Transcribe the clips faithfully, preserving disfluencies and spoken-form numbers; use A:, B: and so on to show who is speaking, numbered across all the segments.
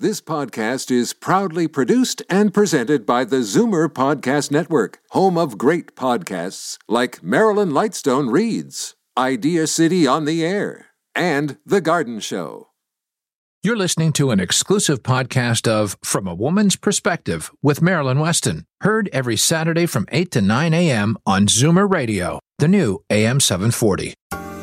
A: This podcast is proudly produced and presented by the Zoomer Podcast Network, home of great podcasts like Marilyn Lightstone Reads, Idea City on the Air, and The Garden Show.
B: You're listening to an exclusive podcast of From a Woman's Perspective with Marilyn Weston, heard every Saturday from eight to nine a.m. on Zoomer Radio, the new A M seven forty.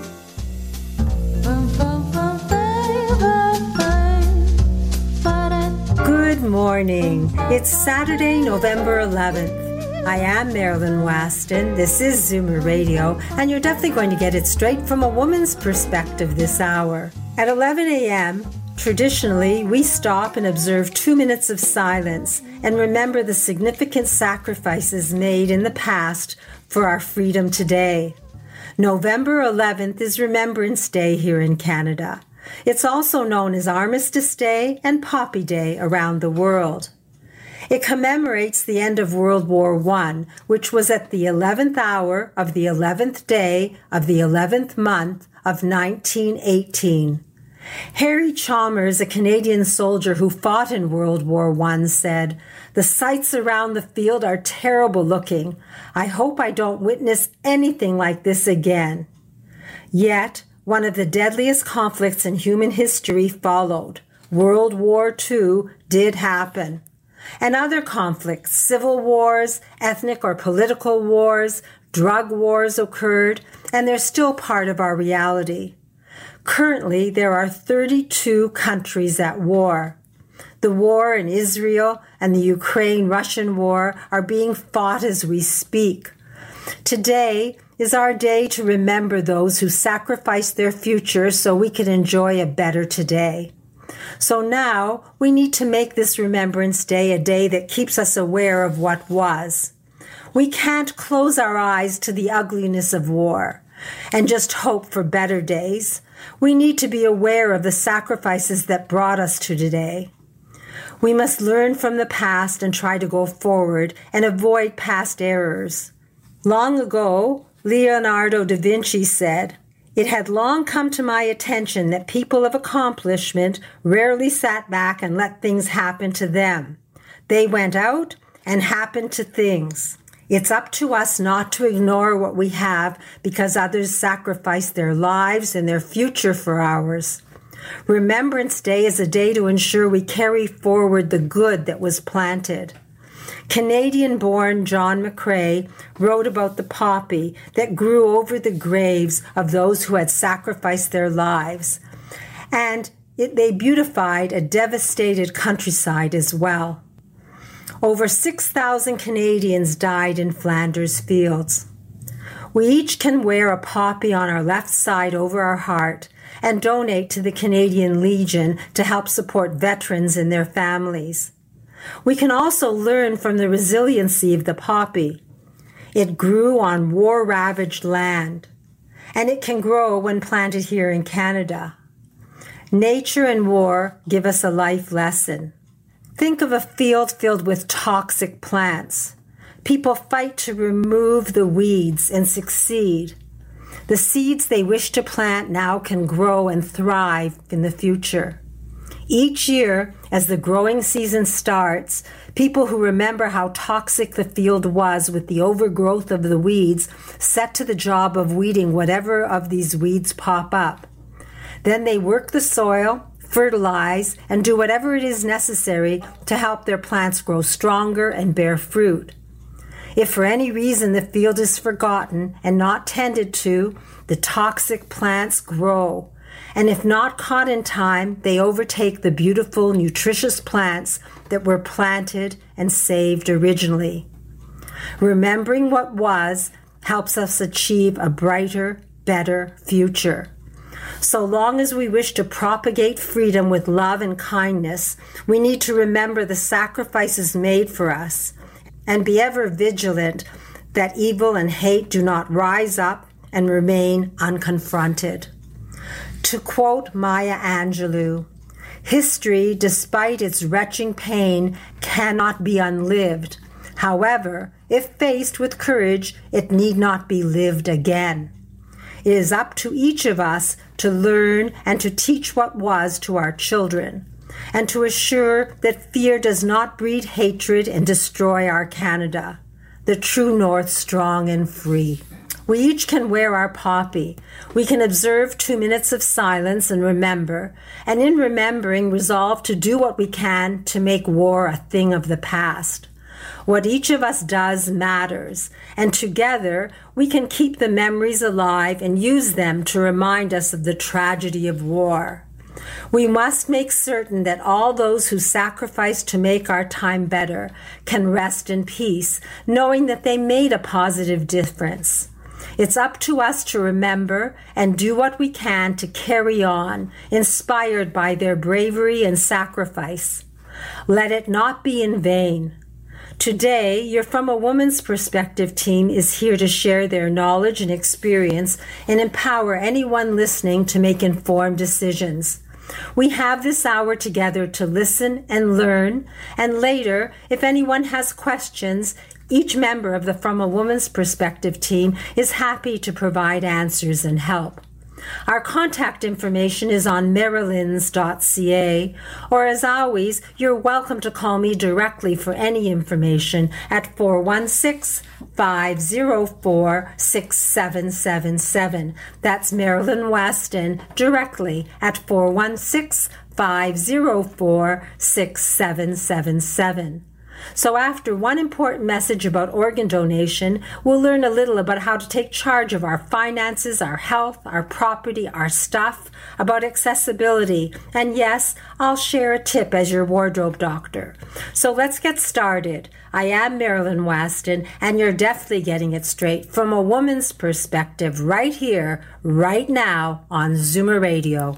C: Good morning. It's Saturday, November eleventh. I am Marilyn Weston. This is Zoomer Radio, and you're definitely going to get it straight from a woman's perspective this hour. At eleven a.m., traditionally, we stop and observe two minutes of silence and remember the significant sacrifices made in the past for our freedom today. November eleventh is Remembrance Day here in Canada. It's also known as Armistice Day and Poppy Day around the world. It commemorates the end of World War One, which was at the eleventh hour of the eleventh day of the eleventh month of nineteen eighteen. Harry Chalmers, a Canadian soldier who fought in World War One, said, "The sights around the field are terrible looking. I hope I don't witness anything like this again." Yet, one of the deadliest conflicts in human history followed. World War Two did happen. And other conflicts, civil wars, ethnic or political wars, drug wars occurred, and they're still part of our reality. Currently, there are thirty-two countries at war. The war in Israel and the Ukraine-Russian war are being fought as we speak. Today is our day to remember those who sacrificed their future so we can enjoy a better today. So now we need to make this Remembrance Day a day that keeps us aware of what was. We can't close our eyes to the ugliness of war and just hope for better days. We need to be aware of the sacrifices that brought us to today. We must learn from the past and try to go forward and avoid past errors. Long ago, Leonardo da Vinci said, "It had long come to my attention that people of accomplishment rarely sat back and let things happen to them. They went out and happened to things. It's up to us not to ignore what we have because others sacrificed their lives and their future for ours. Remembrance Day is a day to ensure we carry forward the good that was planted." Canadian-born John McCrae wrote about the poppy that grew over the graves of those who had sacrificed their lives, and it, they beautified a devastated countryside as well. Over six thousand Canadians died in Flanders fields. We each can wear a poppy on our left side over our heart and donate to the Canadian Legion to help support veterans and their families. We can also learn from the resiliency of the poppy. It grew on war-ravaged land, and it can grow when planted here in Canada. Nature and war give us a life lesson. Think of a field filled with toxic plants. People fight to remove the weeds and succeed. The seeds they wish to plant now can grow and thrive in the future. Each year, as the growing season starts, people who remember how toxic the field was with the overgrowth of the weeds set to the job of weeding whatever of these weeds pop up. Then they work the soil, fertilize, and do whatever it is necessary to help their plants grow stronger and bear fruit. If for any reason the field is forgotten and not tended to, the toxic plants grow. And if not caught in time, they overtake the beautiful, nutritious plants that were planted and saved originally. Remembering what was helps us achieve a brighter, better future. So long as we wish to propagate freedom with love and kindness, we need to remember the sacrifices made for us and be ever vigilant that evil and hate do not rise up and remain unconfronted. To quote Maya Angelou, "History, despite its retching pain, cannot be unlived. However, if faced with courage, it need not be lived again." It is up to each of us to learn and to teach what was to our children. and to assure that fear does not breed hatred and destroy our Canada, the true North strong and free. We each can wear our poppy. We can observe two minutes of silence and remember, and in remembering resolve to do what we can to make war a thing of the past. What each of us does matters, and together we can keep the memories alive and use them to remind us of the tragedy of war. We must make certain that all those who sacrifice to make our time better can rest in peace, knowing that they made a positive difference. It's up to us to remember and do what we can to carry on, inspired by their bravery and sacrifice. Let it not be in vain. Today, your From a Woman's Perspective team is here to share their knowledge and experience and empower anyone listening to make informed decisions. We have this hour together to listen and learn, and later, if anyone has questions, each member of the From a Woman's Perspective team is happy to provide answers and help. Our contact information is on marilyns dot c a, or as always, you're welcome to call me directly for any information at four one six, five zero four, six seven seven seven. That's Marilyn Weston directly at four one six, five zero four, six seven seven seven. So after one important message about organ donation, we'll learn a little about how to take charge of our finances, our health, our property, our stuff, about accessibility, and yes, I'll share a tip as your wardrobe doctor. So let's get started. I am Marilyn Weston, and you're definitely getting it straight from a woman's perspective right here, right now on Zoomer Radio.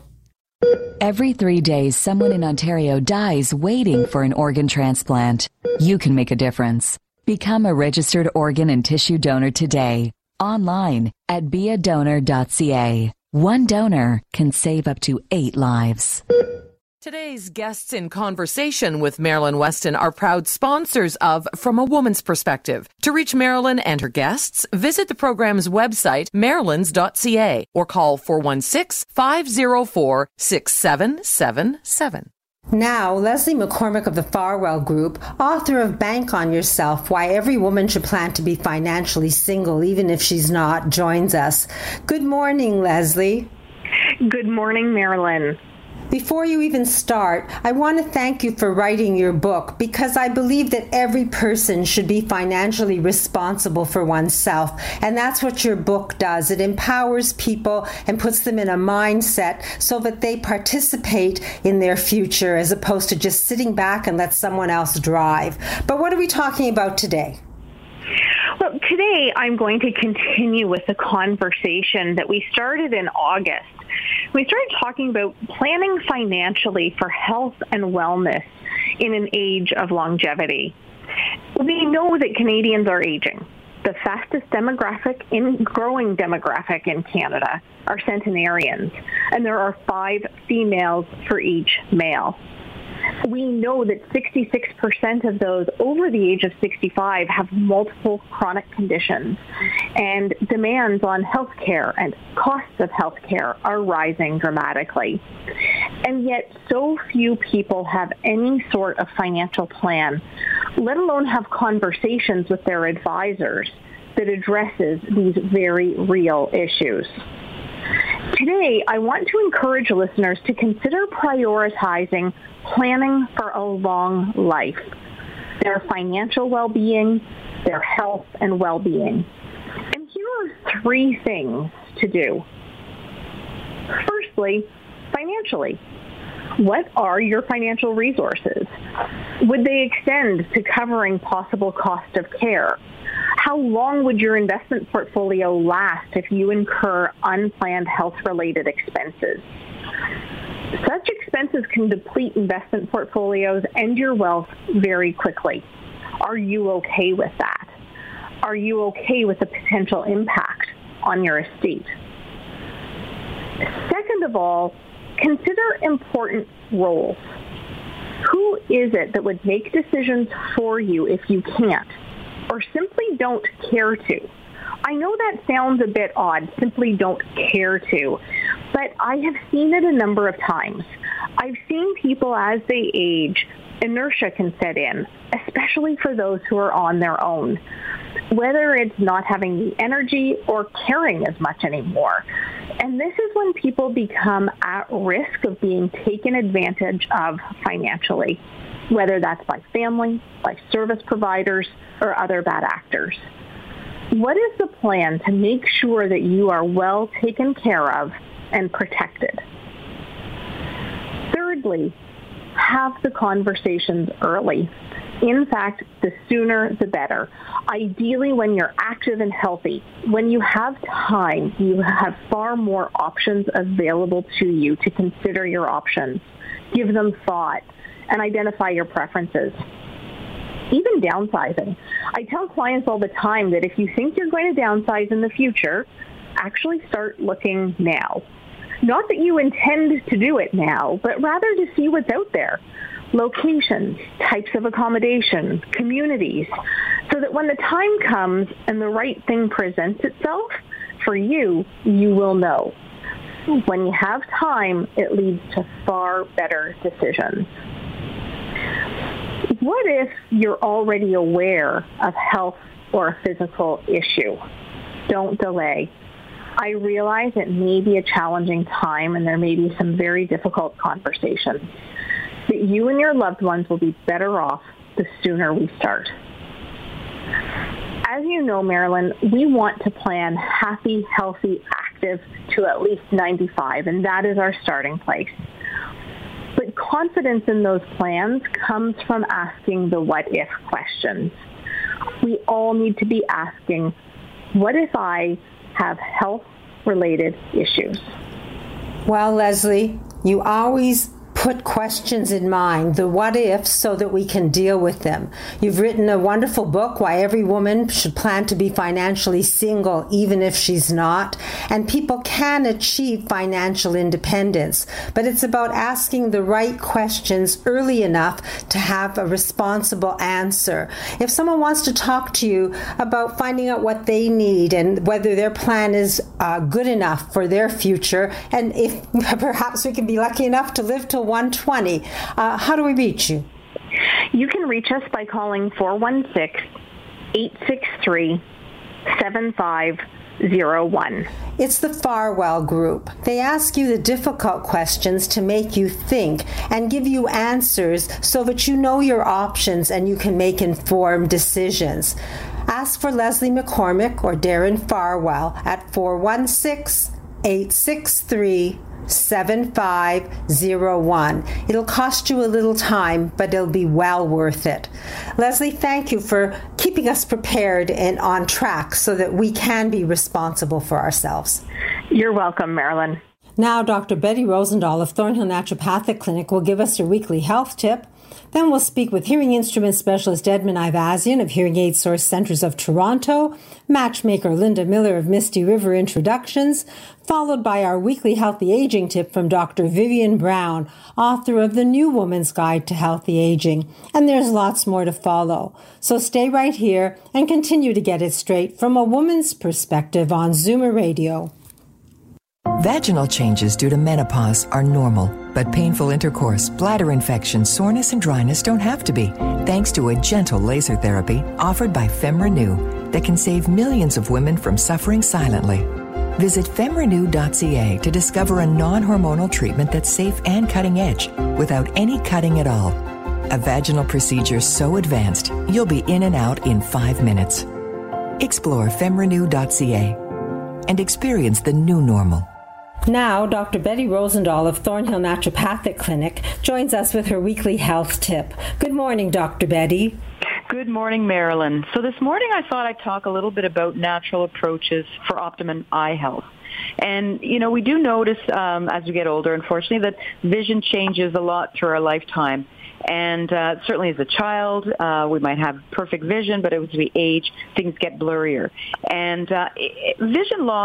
D: Every three days, someone in Ontario dies waiting for an organ transplant. You can make a difference. Become a registered organ and tissue donor today. Online at be a donor dot c a. One donor can save up to eight lives.
E: Today's guests in conversation with Marilyn Weston are proud sponsors of From a Woman's Perspective. To reach Marilyn and her guests, visit the program's website, marilyns dot c a, or call four one six, five zero four, six seven seven seven.
C: Now, Leslie McCormick of the Farwell Group, author of Bank on Yourself, Why Every Woman Should Plan to Be Financially Single Even If She's Not, joins us. Good morning, Leslie.
F: Good morning, Marilyn.
C: Before you even start, I want to thank you for writing your book because I believe that every person should be financially responsible for oneself. And that's what your book does. It empowers people and puts them in a mindset so that they participate in their future as opposed to just sitting back and let someone else drive. But what are we talking about today?
F: Well, today I'm going to continue with the conversation that we started in August. We started talking about planning financially for health and wellness in an age of longevity. We know that Canadians are aging. The fastest demographic in growing demographic in Canada are centenarians, and there are five females for each male. We know that sixty-six percent of those over the age of sixty-five have multiple chronic conditions, and demands on health care and costs of health care are rising dramatically. And yet so few people have any sort of financial plan, let alone have conversations with their advisors that addresses these very real issues. Today, I want to encourage listeners to consider prioritizing planning for a long life, their financial well-being, their health and well-being. And here are three things to do. Firstly, financially. What are your financial resources? Would they extend to covering possible cost of care? How long would your investment portfolio last if you incur unplanned health-related expenses? Such expenses can deplete investment portfolios and your wealth very quickly. Are you okay with that? Are you okay with the potential impact on your estate? Second of all, consider important roles. Who is it that would make decisions for you if you can't, or simply don't care to? I know that sounds a bit odd, simply don't care to, but I have seen it a number of times. I've seen people as they age, inertia can set in, especially for those who are on their own, whether it's not having the energy or caring as much anymore. And this is when people become at risk of being taken advantage of financially, whether that's by family, by service providers, or other bad actors. What is the plan to make sure that you are well taken care of and protected? Thirdly, have the conversations early. In fact, the sooner the better. Ideally, when you're active and healthy, when you have time, you have far more options available to you to consider your options, give them thought, and identify your preferences. Even downsizing. I tell clients all the time that if you think you're going to downsize in the future, actually start looking now. Not that you intend to do it now, but rather to see what's out there. Locations, types of accommodation, communities, so that when the time comes and the right thing presents itself for you, you will know. When you have time, it leads to far better decisions. What if you're already aware of health or a physical issue? Don't delay. I realize it may be a challenging time and there may be some very difficult conversations, but you and your loved ones will be better off the sooner we start. As you know, Marilyn, we want to plan happy, healthy, active to at least ninety-five, and that is our starting place. But confidence in those plans comes from asking the what-if questions. We all need to be asking, what if I have health-related issues?
C: Well, Leslie, you always put questions in mind, the what ifs, so that we can deal with them. You've written a wonderful book, Why Every Woman Should Plan to Be Financially Single, Even If She's Not. And people can achieve financial independence, but it's about asking the right questions early enough to have a responsible answer. If someone wants to talk to you about finding out what they need and whether their plan is uh, good enough for their future, and if perhaps we can be lucky enough to live till one twenty. Uh, how do we reach you?
F: You can reach us by calling four one six, eight six three, seven five zero one.
C: It's the Farwell Group. They ask you the difficult questions to make you think and give you answers so that you know your options and you can make informed decisions. Ask for Leslie McCormick or Darren Farwell at four one six, eight six three, seven five zero one. It'll cost you a little time, but it'll be well worth it. Leslie, thank you for keeping us prepared and on track so that we can be responsible for ourselves.
F: You're welcome, Marilyn.
C: Now, Doctor Betty Rosendahl of Thornhill Naturopathic Clinic will give us your weekly health tip. Then we'll speak with hearing instrument specialist Edmund Ivazian of Hearing Aid Source Centers of Toronto, matchmaker Linda Miller of Misty River Introductions, followed by our weekly healthy aging tip from Doctor Vivian Brown, author of The New Woman's Guide to Healthy Aging. And there's lots more to follow. So stay right here and continue to get it straight from a woman's perspective on Zoomer Radio.
G: Vaginal changes due to menopause are normal, but painful intercourse, bladder infection, soreness, and dryness don't have to be, thanks to a gentle laser therapy offered by FemRenew that can save millions of women from suffering silently. Visit femrenew dot c a to discover a non-hormonal treatment that's safe and cutting edge without any cutting at all. A vaginal procedure so advanced, you'll be in and out in five minutes. Explore femrenew dot c a and experience the new normal.
C: Now, Doctor Betty Rosendahl of Thornhill Naturopathic Clinic joins us with her weekly health tip. Good morning, Doctor Betty.
H: Good morning, Marilyn. So this morning I thought I'd talk a little bit about natural approaches for optimum eye health. And, you know, we do notice um, as we get older, unfortunately, that vision changes a lot through our lifetime. And uh, certainly as a child, uh, we might have perfect vision, but as we age, things get blurrier. And uh, vision loss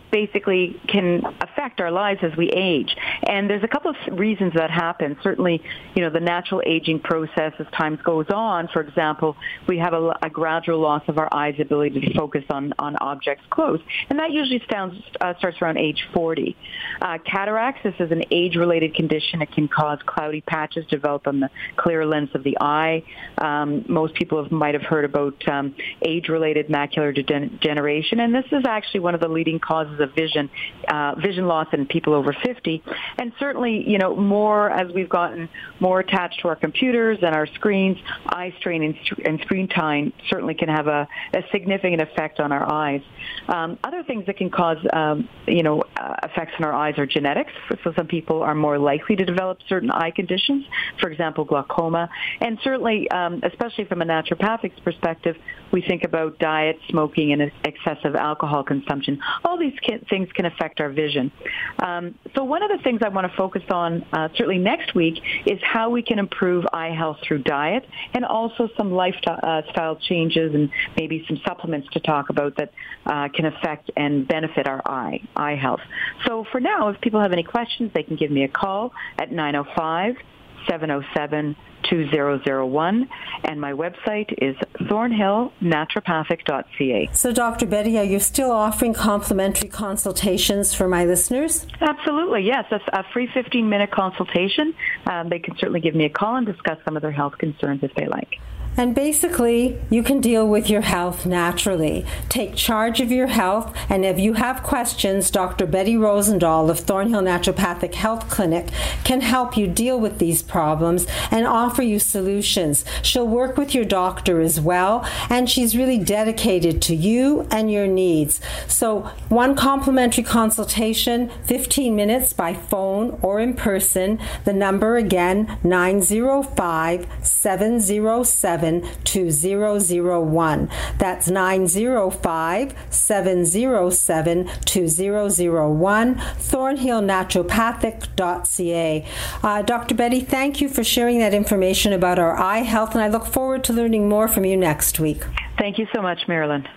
H: basically can affect our lives as we age. And there's a couple of reasons that happen. Certainly, you know, the natural aging process as time goes on, for example, we have a, a gradual loss of our eye's ability to focus on, on objects close. And that usually sounds, uh, starts around age forty. Uh, cataracts, this is an age-related condition. It can cause cloudy patches to develop on the clear lens of the eye. Um, most people have, might have heard about um, age-related macular degeneration, and this is actually one of the leading causes of vision, uh, vision loss in people over fifty. And certainly, you know, more as we've gotten more attached to our computers and our screens, eye strain and, and screen time certainly can have a, a significant effect on our eyes. Um, other things that can cause, um, you know, uh, effects on our eyes are genetics. So some people are more likely to develop certain eye conditions, for example, glaucoma. And certainly, um, especially from a naturopathic's perspective, we think about diet, smoking, and excessive alcohol consumption. All these can, things can affect our vision. Um, so one of the things I want to focus on uh, certainly next week is how we can improve eye health through diet, and also some lifestyle uh, changes and maybe some supplements to talk about that uh, can affect and benefit our eye, eye health. So for now, if people have any questions, they can give me a call at nine oh five, seven oh seven, two oh oh one, and my website is thornhill naturopathic dot c a.
C: So, Doctor Betty, are you still offering complimentary consultations for my listeners?
H: Absolutely, yes. A, a free fifteen-minute consultation. Um, they can certainly give me a call and discuss some of their health concerns if they like.
C: And basically, you can deal with your health naturally. Take charge of your health, and if you have questions, Doctor Betty Rosendahl of Thornhill Naturopathic Health Clinic can help you deal with these problems and offer you solutions. She'll work with your doctor as well, and she's really dedicated to you and your needs. So one complimentary consultation, fifteen minutes by phone or in person. The number again, nine oh five, seven oh seven, two oh oh one. That's nine oh five, seven oh seven, two oh oh one, thornhill naturopathic dot c a. Uh, Doctor Betty, thank you for sharing that information about our eye health, and I look forward to learning more from you next week.
H: Thank you so much, Marilyn.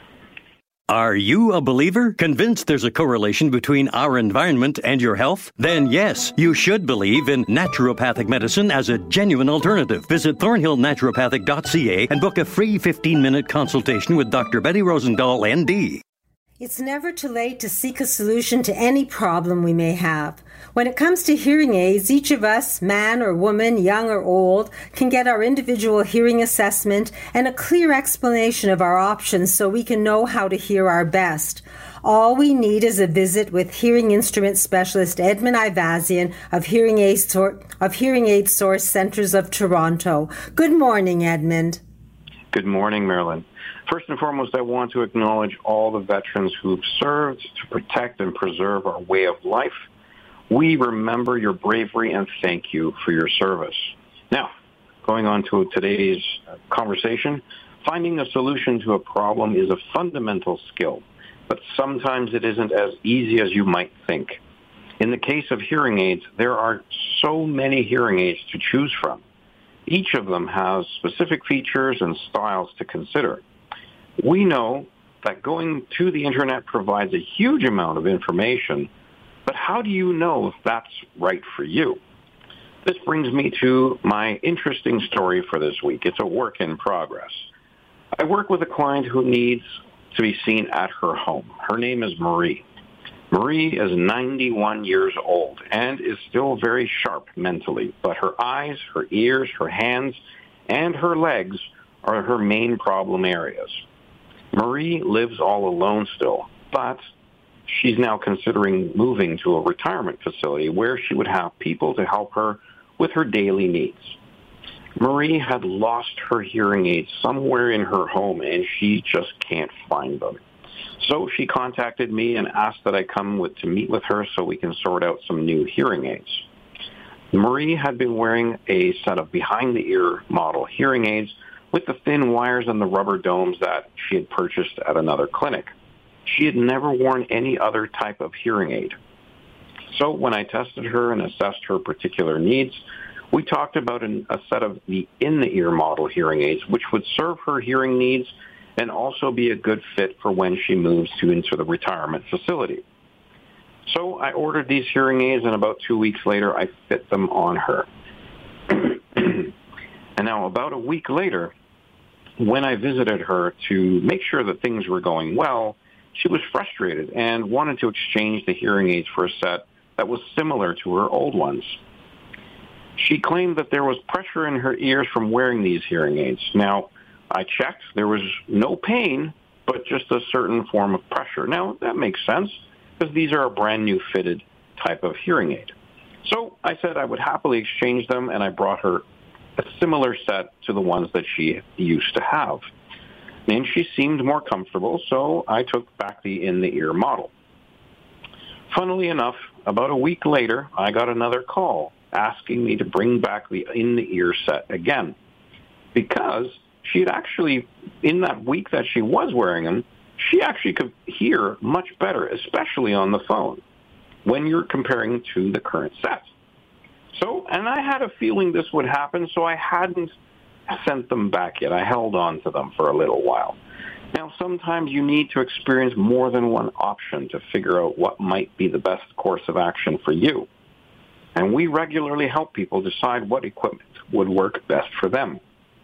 I: Are you a believer? Convinced there's a correlation between our environment and your health? Then yes, you should believe in naturopathic medicine as a genuine alternative. Visit thornhill naturopathic dot c a and book a free fifteen-minute consultation with Doctor Betty Rosendahl, N D.
C: It's never too late to seek a solution to any problem we may have. When it comes to hearing aids, each of us, man or woman, young or old, can get our individual hearing assessment and a clear explanation of our options so we can know how to hear our best. All we need is a visit with hearing instrument specialist Edmund Ivazian of Hearing Aid, Sor- of Hearing Aid Source Centers of Toronto. Good morning, Edmund.
J: Good morning, Marilyn. First and foremost, I want to acknowledge all the veterans who've served to protect and preserve our way of life. We remember your bravery and thank you for your service. Now, going on to today's conversation, finding a solution to a problem is a fundamental skill, but sometimes it isn't as easy as you might think. In the case of hearing aids, there are so many hearing aids to choose from. Each of them has specific features and styles to consider. We know that going to the internet provides a huge amount of information, but how do you know if that's right for you? This brings me to my interesting story for this week. It's a work in progress. I work with a client who needs to be seen at her home. Her name is Marie. Marie is ninety-one years old and is still very sharp mentally, but her eyes, her ears, her hands, and her legs are her main problem areas. Marie lives all alone still, but she's now considering moving to a retirement facility where she would have people to help her with her daily needs. Marie had lost her hearing aids somewhere in her home, and she just can't find them. So she contacted me and asked that I come with to meet with her so we can sort out some new hearing aids. Marie had been wearing a set of behind-the-ear model hearing aids with the thin wires and the rubber domes that she had purchased at another clinic. She had never worn any other type of hearing aid. So when I tested her and assessed her particular needs, we talked about an, a set of the in-the-ear model hearing aids, which would serve her hearing needs and also be a good fit for when she moves to into the retirement facility. So I ordered these hearing aids, and about two weeks later, I fit them on her. And now about a week later, when I visited her to make sure that things were going well, she was frustrated and wanted to exchange the hearing aids for a set that was similar to her old ones. She claimed that there was pressure in her ears from wearing these hearing aids. Now, I checked. There was no pain, but just a certain form of pressure. Now, that makes sense because these are a brand new fitted type of hearing aid. So I said I would happily exchange them, and I brought her a similar set to the ones that she used to have. And she seemed more comfortable, so I took back the in-the-ear model. Funnily enough, about a week later, I got another call asking me to bring back the in-the-ear set again, because she had actually, in that week that she was wearing them, she actually could hear much better, especially on the phone, when you're comparing to the current set. So, and I had a feeling this would happen, so I hadn't sent them back yet. I held on to them for a little while. Now, sometimes you need to experience more than one option to figure out what might be the best course of action for you. And we regularly help people decide what equipment would work best for them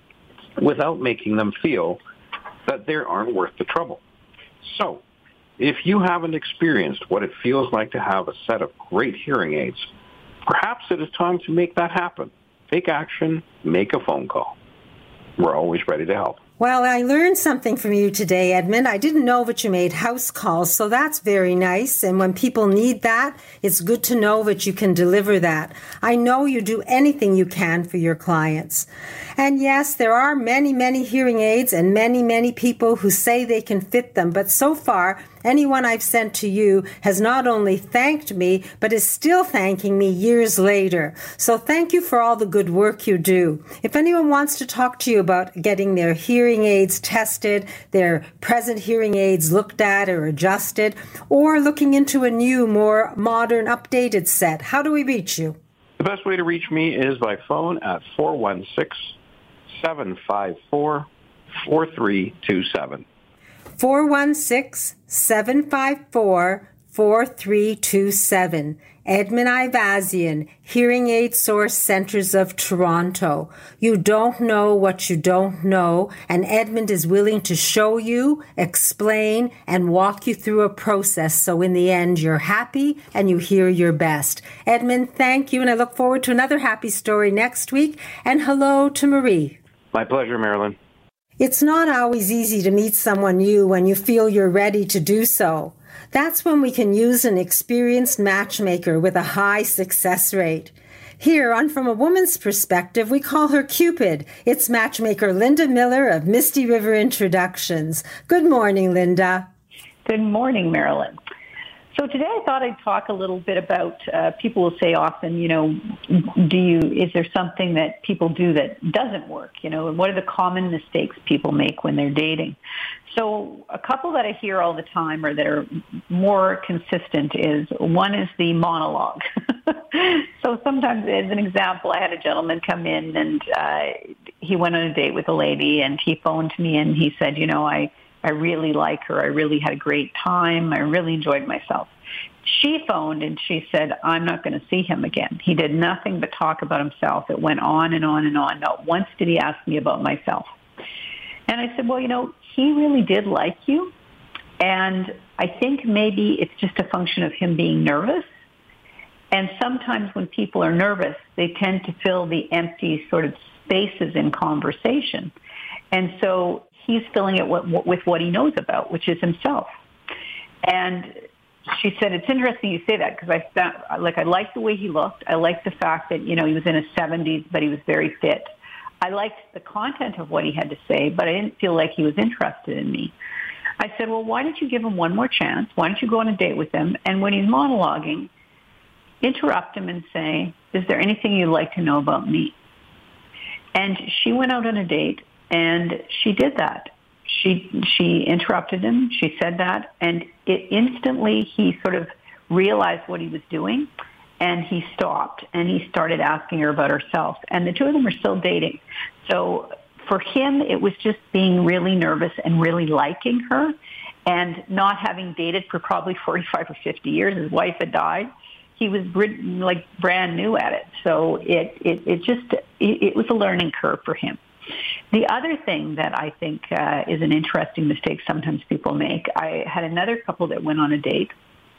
J: without making them feel that they aren't worth the trouble. So, if you haven't experienced what it feels like to have a set of great hearing aids, perhaps it is time to make that happen. Take action, make a phone call. We're always ready to help.
C: Well, I learned something from you today, Edmund. I didn't know that you made house calls, so that's very nice. And when people need that, it's good to know that you can deliver that. I know you do anything you can for your clients. And yes, there are many, many hearing aids and many, many people who say they can fit them. But so far, anyone I've sent to you has not only thanked me, but is still thanking me years later. So thank you for all the good work you do. If anyone wants to talk to you about getting their hearing aids tested, their present hearing aids looked at or adjusted, or looking into a new, more modern, updated set, how do we reach you?
J: The best way to reach me is by phone at four one six, seven five four, four three two seven.
C: four one six, seven five four, four three two seven. Edmund Ivazian, Hearing Aid Source Centers of Toronto. You don't know what you don't know, and Edmund is willing to show you, explain, and walk you through a process so in the end you're happy and you hear your best. Edmund, thank you, and I look forward to another happy story next week. And hello to Marie.
J: My pleasure, Marilyn.
C: It's not always easy to meet someone new when you feel you're ready to do so. That's when we can use an experienced matchmaker with a high success rate. Here on From a Woman's Perspective, we call her Cupid. It's matchmaker Linda Miller of Misty River Introductions. Good morning, Linda.
H: Good morning, Marilyn. So today I thought I'd talk a little bit about, uh, people will say often, you know, do you, is there something that people do that doesn't work, you know, and what are the common mistakes people make when they're dating? So a couple that I hear all the time or that are more consistent is, one is the monologue. So sometimes, as an example, I had a gentleman come in and uh, he went on a date with a lady and he phoned me and he said, you know, I, I really like her. I really had a great time. I really enjoyed myself. She phoned and she said, I'm not going to see him again. He did nothing but talk about himself. It went on and on and on. Not once did he ask me about myself. And I said, well, you know, he really did like you. And I think maybe it's just a function of him being nervous. And sometimes when people are nervous, they tend to fill the empty sort of spaces in conversation. And so he's filling it with what he knows about, which is himself. And she said, it's interesting you say that because I found, like, I liked the way he looked. I liked the fact that, you know, he was in his seventies, but he was very fit. I liked the content of what he had to say, but I didn't feel like he was interested in me. I said, well, why don't you give him one more chance? Why don't you go on a date with him? And when he's monologuing, interrupt him and say, is there anything you'd like to know about me? And she went out on a date, and she did that. She she interrupted him. She said that, and it instantly he sort of realized what he was doing, and he stopped, and he started asking her about herself. And the two of them are still dating. So for him, it was just being really nervous and really liking her. And not having dated for probably forty-five or fifty years, his wife had died. He was like brand new at it. So it, it, it just, it, it was a learning curve for him. The other thing that I think uh, is an interesting mistake sometimes people make, I had another couple that went on a date.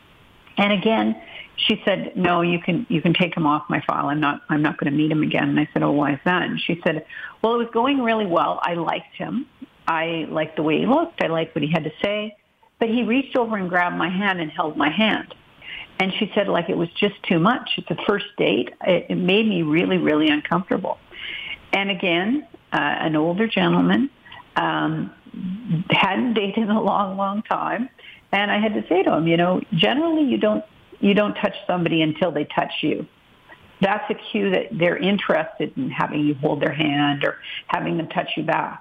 H: And again, she said, no, you can, you can take him off my file. I'm not, I'm not going to meet him again. And I said, oh, why is that? And she said, well, it was going really well. I liked him. I liked the way he looked. I liked what he had to say. But he reached over and grabbed my hand and held my hand. And she said, like, it was just too much. It's a first date. It, it made me really, really uncomfortable. And again, uh, an older gentleman, um, hadn't dated in a long, long time. And I had to say to him, you know, generally you don't, you don't touch somebody until they touch you. That's a cue that they're interested in having you hold their hand or having them touch you back.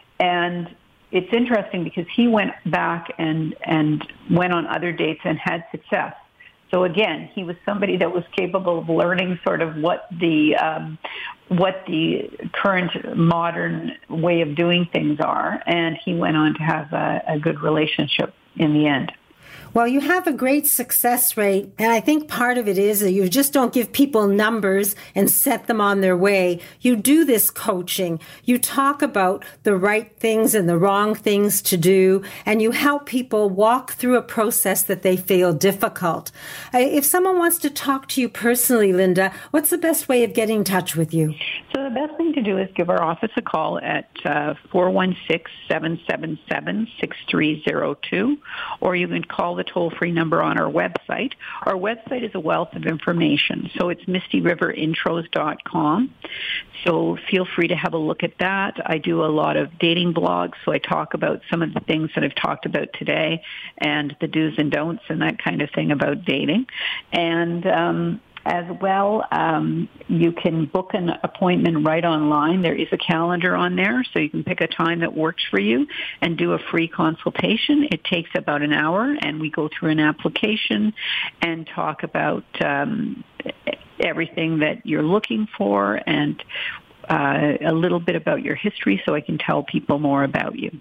H: And it's interesting because he went back and, and went on other dates and had success. So again, he was somebody that was capable of learning sort of what the um, what the current modern way of doing things are, and he went on to have a, a good relationship in the end.
C: Well, you have a great success rate, and I think part of it is that you just don't give people numbers and set them on their way. You do this coaching. You talk about the right things and the wrong things to do, and you help people walk through a process that they feel difficult. If someone wants to talk to you personally, Linda, what's the best way of getting in touch with you?
H: So the best thing to do is give our office a call at uh, four one six, seven seven seven, six three zero two, or you can call the toll-free number on our website. Our website is a wealth of information, so it's misty river intros dot com. So feel free to have a look at that. I do a lot of dating blogs, so I talk about some of the things that I've talked about today and the do's and don'ts and that kind of thing about dating. And um, as well, um, you can book an appointment right online. There is a calendar on there, so you can pick a time that works for you and do a free consultation. It takes about an hour, and we go through an application and talk about um, everything that you're looking for and uh, a little bit about your history so I can tell people more about you.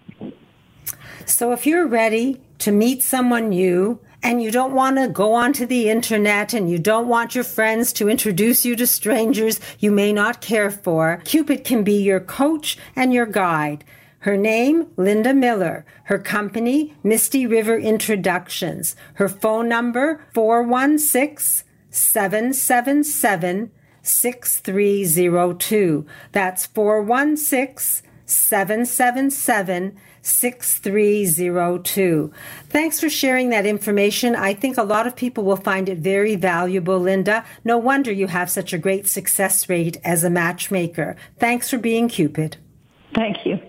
C: So if you're ready to meet someone new, and you don't want to go onto the internet and you don't want your friends to introduce you to strangers you may not care for, Cupid can be your coach and your guide. Her name, Linda Miller. Her company, Misty River Introductions. Her phone number, four one six, seven seven seven, six three zero two. That's four one six, seven seven seven, six three zero two. Thanks for sharing that information. I think a lot of people will find it very valuable, Linda. No wonder you have such a great success rate as a matchmaker. Thanks for being Cupid.
H: Thank you.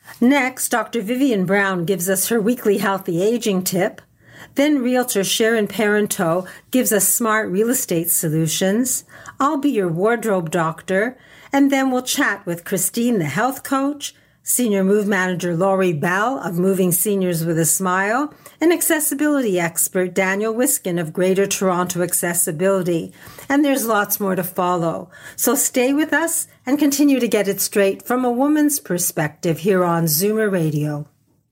C: Next, Doctor Vivian Brown gives us her weekly healthy aging tip. Then Realtor Sharon Parenteau gives us smart real estate solutions. I'll be your wardrobe doctor. And then we'll chat with Christine, the health coach, Senior Move Manager Laurie Bell of Moving Seniors with a Smile, and accessibility expert Daniel Wiskin of Greater Toronto Accessibility. And there's lots more to follow. So stay with us and continue to get it straight from a woman's perspective here on Zoomer Radio.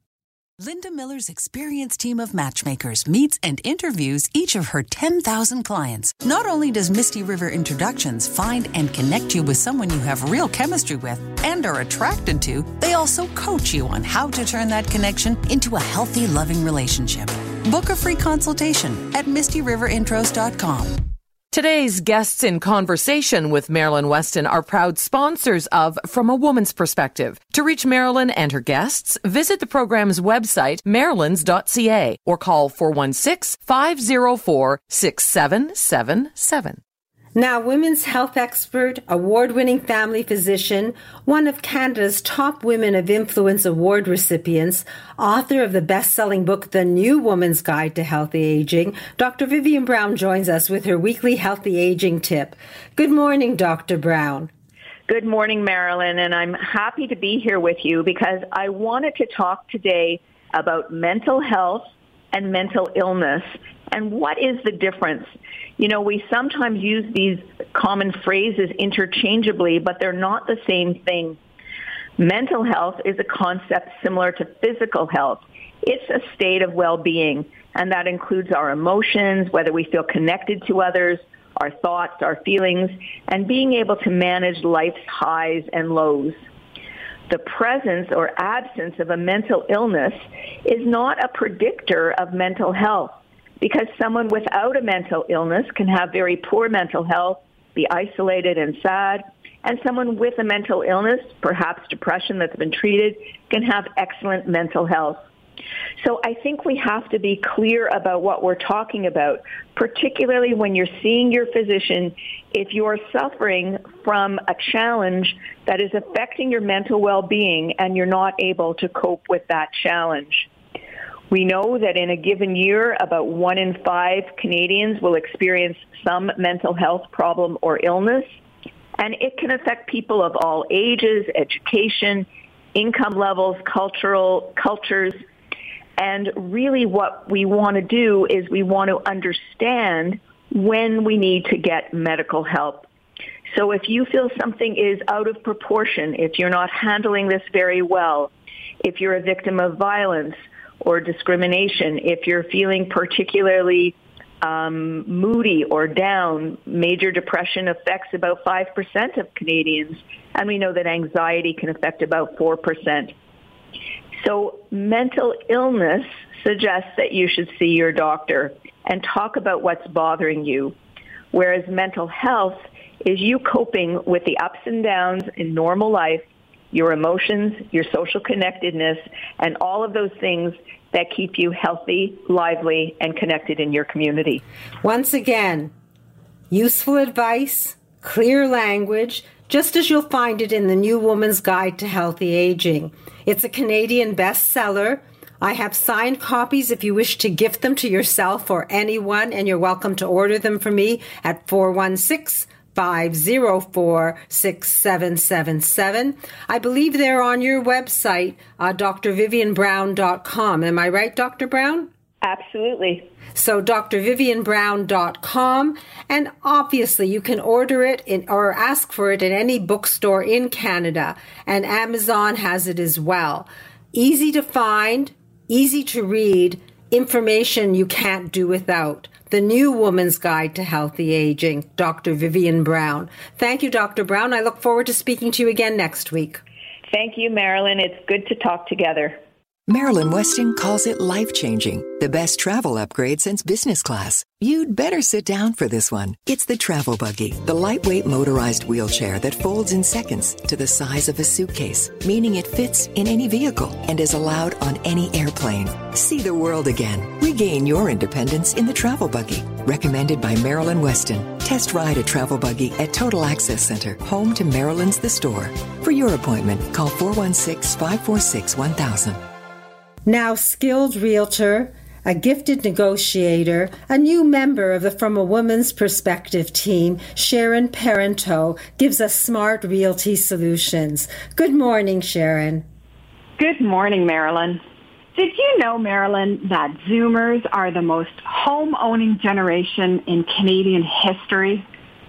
K: Linda Miller's experienced team of matchmakers meets and interviews each of her ten thousand clients. Not only does Misty River Introductions find and connect you with someone you have real chemistry with and are attracted to, they also coach you on how to turn that connection into a healthy, loving relationship. Book a free consultation at misty river intros dot com.
E: Today's guests in conversation with Marilyn Weston are proud sponsors of From a Woman's Perspective. To reach Marilyn and her guests, visit the program's website, marilyns dot c a, or call four one six, five zero four, six seven seven seven.
C: Now, women's health expert, award-winning family physician, one of Canada's top Women of Influence Award recipients, author of the best-selling book, The New Woman's Guide to Healthy Aging, Doctor Vivian Brown joins us with her weekly healthy aging tip. Good morning, Doctor Brown.
L: Good morning, Marilyn, and I'm happy to be here with you because I wanted to talk today about mental health and mental illness and what is the difference. You know, we sometimes use these common phrases interchangeably, but they're not the same thing. Mental health is a concept similar to physical health. It's a state of well-being, and that includes our emotions, whether we feel connected to others, our thoughts, our feelings, and being able to manage life's highs and lows. The presence or absence of a mental illness is not a predictor of mental health, because someone without a mental illness can have very poor mental health, be isolated and sad, and someone with a mental illness, perhaps depression that's been treated, can have excellent mental health. So I think we have to be clear about what we're talking about, particularly when you're seeing your physician if you're suffering from a challenge that is affecting your mental well-being and you're not able to cope with that challenge. We know that in a given year, about one in five Canadians will experience some mental health problem or illness, and it can affect people of all ages, education, income levels, cultural cultures. And really what we want to do is we want to understand when we need to get medical help. So if you feel something is out of proportion, if you're not handling this very well, if you're a victim of violence or discrimination, if you're feeling particularly um, moody or down, major depression affects about five percent of Canadians, and we know that anxiety can affect about four percent. So mental illness suggests that you should see your doctor and talk about what's bothering you, whereas mental health is you coping with the ups and downs in normal life, your emotions, your social connectedness, and all of those things that keep you healthy, lively, and connected in your community.
C: Once again, useful advice, clear language, just as you'll find it in the New Woman's Guide to Healthy Aging. It's a Canadian bestseller. I have signed copies if you wish to gift them to yourself or anyone, and you're welcome to order them from me at four one six, five zero four, six seven seven seven. I believe they're on your website, uh, d r vivian brown dot com. Am I right, Doctor Brown?
L: Absolutely.
C: So d r vivian brown dot com, and obviously you can order it in, or ask for it in any bookstore in Canada, and Amazon has it as well. Easy to find, easy to read, information you can't do without. The New Woman's Guide to Healthy Aging, Doctor Vivian Brown. Thank you, Doctor Brown. I look forward to speaking to you again next week.
L: Thank you, Marilyn. It's good to talk together.
G: Marilyn Weston calls it life-changing, the best travel upgrade since business class. You'd better sit down for this one. It's the Travel Buggy, the lightweight motorized wheelchair that folds in seconds to the size of a suitcase, meaning it fits in any vehicle and is allowed on any airplane. See the world again. Regain your independence in the Travel Buggy. Recommended by Marilyn Weston. Test ride a Travel Buggy at Total Access Center, home to Marilyn's The Store. For your appointment, call four one six, five four six, one thousand.
C: Now skilled realtor, a gifted negotiator, a new member of the From a Woman's Perspective team, Sharon Parento, gives us smart realty solutions. Good morning, Sharon.
M: Good morning, Marilyn. Did you know, Marilyn, that Zoomers are the most home-owning generation in Canadian history?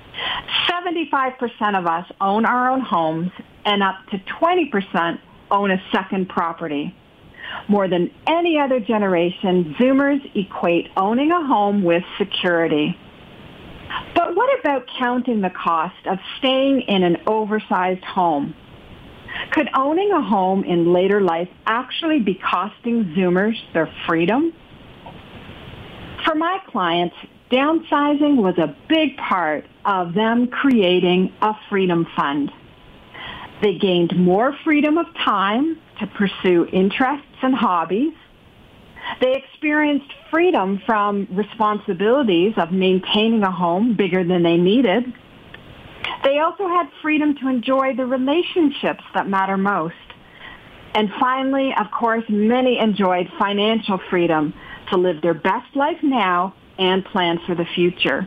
M: seventy-five percent of us own our own homes, and up to twenty percent own a second property. More than any other generation, Zoomers equate owning a home with security. But what about counting the cost of staying in an oversized home? Could owning a home in later life actually be costing Zoomers their freedom? For my clients, downsizing was a big part of them creating a freedom fund. They gained more freedom of time to pursue interests and hobbies. They experienced freedom from responsibilities of maintaining a home bigger than they needed. They also had freedom to enjoy the relationships that matter most. And finally, of course, many enjoyed financial freedom to live their best life now and plan for the future.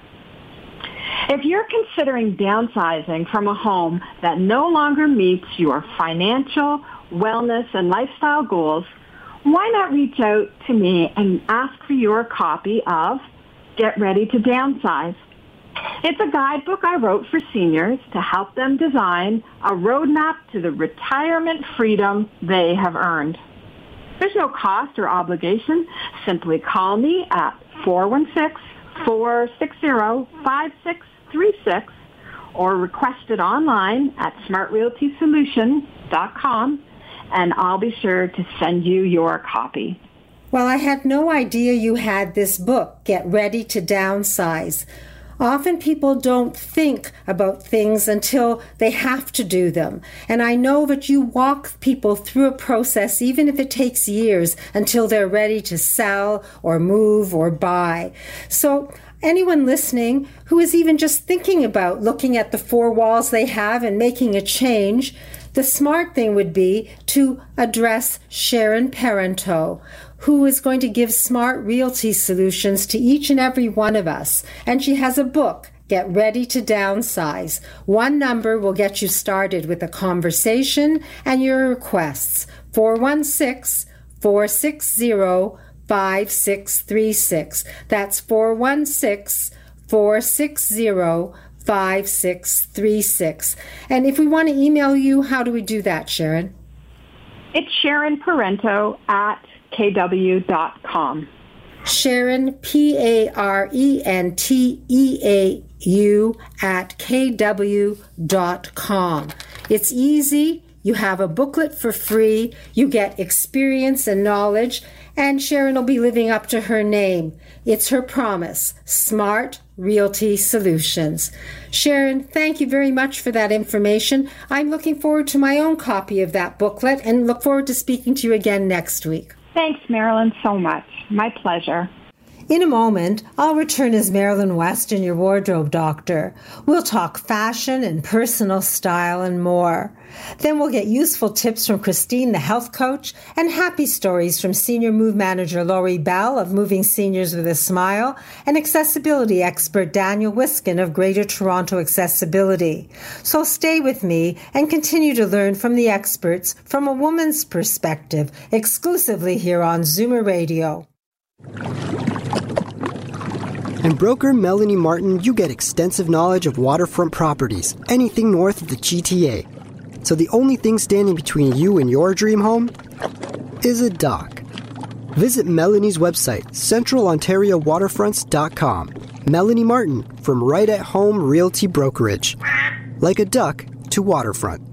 M: If you're considering downsizing from a home that no longer meets your financial, wellness, and lifestyle goals, why not reach out to me and ask for your copy of Get Ready to Downsize? It's a guidebook I wrote for seniors to help them design a roadmap to the retirement freedom they have earned. There's no cost or obligation. Simply call me at four one six, four six zero, five six three six or request it online at smart realty solutions dot com, and I'll be sure to send you your copy.
C: Well, I had no idea you had this book, Get Ready to Downsize. Often people don't think about things until they have to do them. And I know that you walk people through a process, even if it takes years, until they're ready to sell or move or buy. So anyone listening who is even just thinking about looking at the four walls they have and making a change, the smart thing would be to address Sharon Parenteau, who is going to give smart realty solutions to each and every one of us. And she has a book, Get Ready to Downsize. One number will get you started with a conversation and your requests. four one six, four six zero, five six three six. That's four one six, four six zero, five six three six. And if we want to email you, how do we do that, Sharon?
M: It's Sharon Parenteau at k w dot com.
C: Sharon, P A R E N T E A U at k w dot com. It's easy. You have a booklet for free. You get experience and knowledge. And Sharon will be living up to her name. It's her promise, Smart Realty Solutions. Sharon, thank you very much for that information. I'm looking forward to my own copy of that booklet and look forward to speaking to you again next week.
M: Thanks, Marilyn, so much. My pleasure.
C: In a moment, I'll return as Marilyn Weston, your wardrobe doctor. We'll talk fashion and personal style and more. Then we'll get useful tips from Christine, the health coach, and happy stories from Senior Move Manager Laurie Bell of Moving Seniors with a Smile and accessibility expert Daniel Wiskin of Greater Toronto Accessibility. So stay with me and continue to learn from the experts from a woman's perspective, exclusively here on Zoomer Radio.
N: And broker Melanie Martin, you get extensive knowledge of waterfront properties, anything north of the G T A. So the only thing standing between you and your dream home is a dock. Visit Melanie's website, central ontario waterfronts dot com. Melanie Martin from Right at Home Realty Brokerage. Like a duck to waterfront.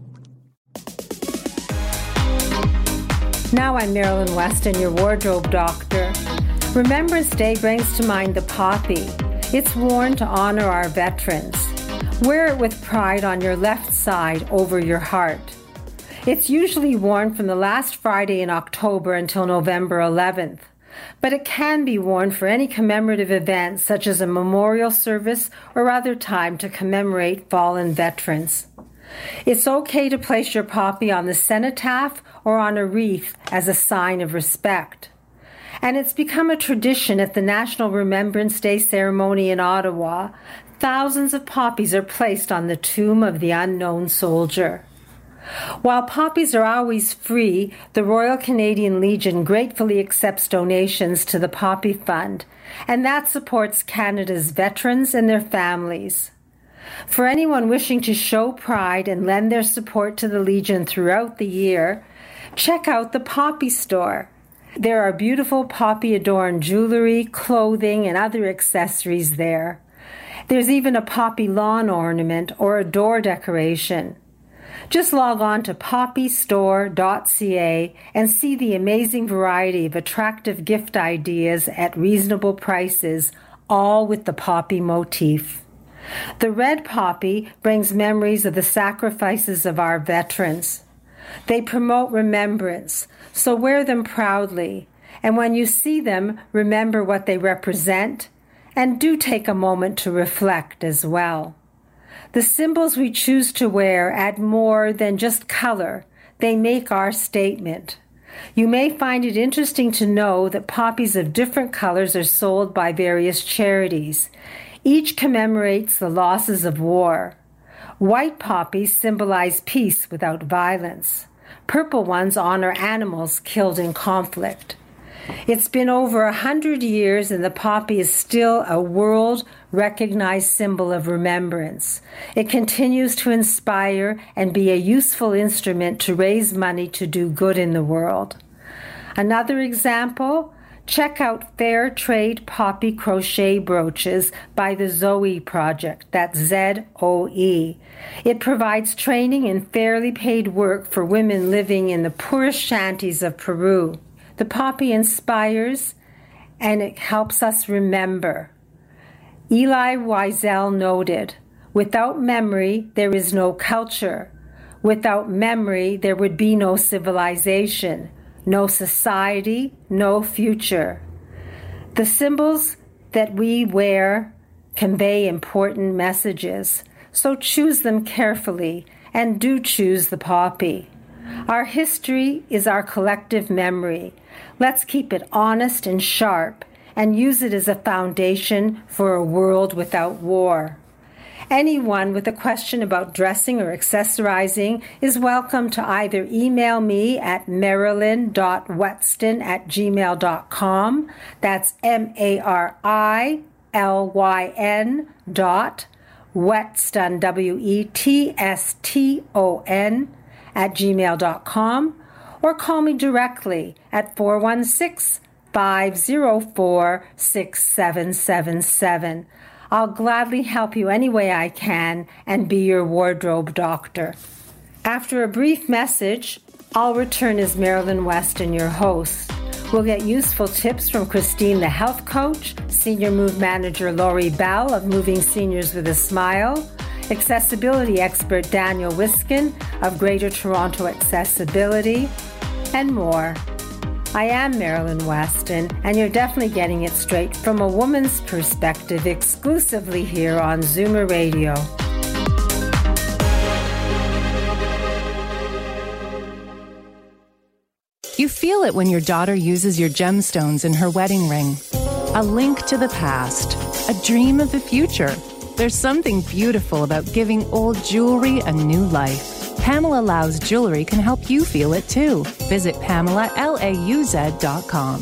C: Now I'm Marilyn Weston, your wardrobe doctor. Remembrance Day brings to mind the poppy. It's worn to honor our veterans. Wear it with pride on your left side over your heart. It's usually worn from the last Friday in October until November eleventh, but it can be worn for any commemorative event such as a memorial service or other time to commemorate fallen veterans. It's okay to place your poppy on the cenotaph or on a wreath as a sign of respect. And it's become a tradition at the National Remembrance Day ceremony in Ottawa. Thousands of poppies are placed on the tomb of the unknown soldier. While poppies are always free, the Royal Canadian Legion gratefully accepts donations to the Poppy Fund, and that supports Canada's veterans and their families. For anyone wishing to show pride and lend their support to the Legion throughout the year, check out the Poppy Store. There are beautiful poppy-adorned jewelry, clothing, and other accessories there. There's even a poppy lawn ornament or a door decoration. Just log on to poppy store dot c a and see the amazing variety of attractive gift ideas at reasonable prices, all with the poppy motif. The red poppy brings memories of the sacrifices of our veterans. They promote remembrance, so wear them proudly. And when you see them, remember what they represent, and do take a moment to reflect as well. The symbols we choose to wear add more than just color. They make our statement. You may find it interesting to know that poppies of different colors are sold by various charities. Each commemorates the losses of war. White poppies symbolize peace without violence. Purple ones honor animals killed in conflict. It's been over a hundred years and the poppy is still a world-recognized symbol of remembrance. It continues to inspire and be a useful instrument to raise money to do good in the world. Another example, check out Fair Trade Poppy Crochet Brooches by the Zoe Project. That's Z O E. It provides training and fairly paid work for women living in the poorest shanties of Peru. The poppy inspires and it helps us remember. Eli Wiesel noted, without memory, there is no culture. Without memory, there would be no civilization, no society, no future. The symbols that we wear convey important messages, so choose them carefully and do choose the poppy. Our history is our collective memory. Let's keep it honest and sharp and use it as a foundation for a world without war. Anyone with a question about dressing or accessorizing is welcome to either email me at marilyn dot wetston at gmail dot com. That's M A R I L Y N dot Wetston, W E T S T O N, at gmail dot com, or call me directly at four one six, five zero four, six seven seven seven. I'll gladly help you any way I can and be your wardrobe doctor. After a brief message, I'll return as Marilyn Weston, your host. We'll get useful tips from Christine, the health coach, Senior Move Manager Lori Bell of Moving Seniors with a Smile, accessibility expert Daniel Wiskin of Greater Toronto Accessibility, and more. I am Marilyn Weston, and you're definitely getting it straight from a woman's perspective exclusively here on Zoomer Radio.
O: You feel it when your daughter uses your gemstones in her wedding ring. A link to the past, a dream of the future. There's something beautiful about giving old jewelry a new life. Pamela Lauz Jewelry can help you feel it too. Visit Pamela Lauz dot com.